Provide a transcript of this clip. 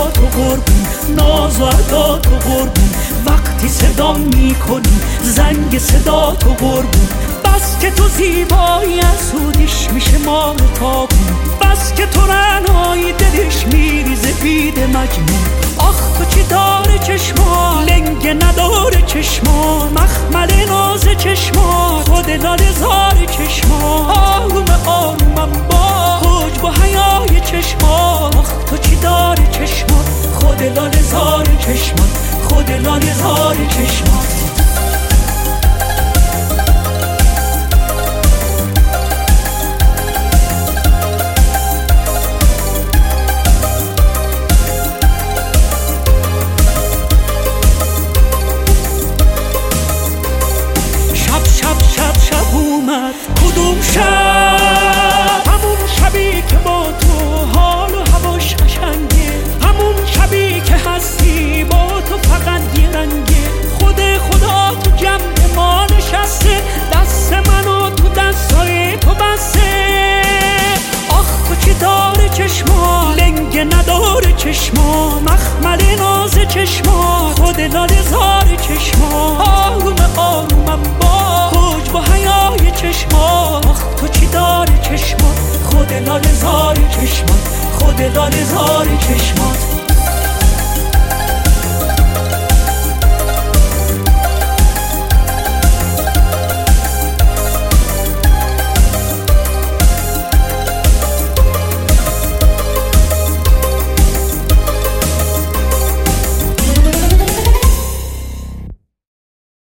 تو قربون، ناز و ادا تو قربون، وقتی صدا میکنی زنگ صدا تو قربون. بس که تو زیبایی اسودیش میشه مال تابون، بس که تو رعنایی دلش میریزه بید مجنون. آخ تو چی داره چشما لنگه نداره چشما، مخمل ناز چشما خود لاله زار چشما. آروم آرومم با حجب و حیای چشما، آخ تو چی داره چشما خود لاله زار چشما، خود لاله زار چشما. کدوم شب؟ همون شبی که با تو حال و هواش قشنگه، همون شبی که هستی با تو فقط یه رنگه. خود خدا تو جمع ما نشسته، دست منو تو دستای تو بسته. آخ تو چی داره چشما لنگه نداره چشما، مخمل ناز چشما خود لاله زار چشما. آروم آرومم با حجب و حیای چشما، آخ تو چی داره چشما خود لاله زار چشما، خود لاله زار چشما.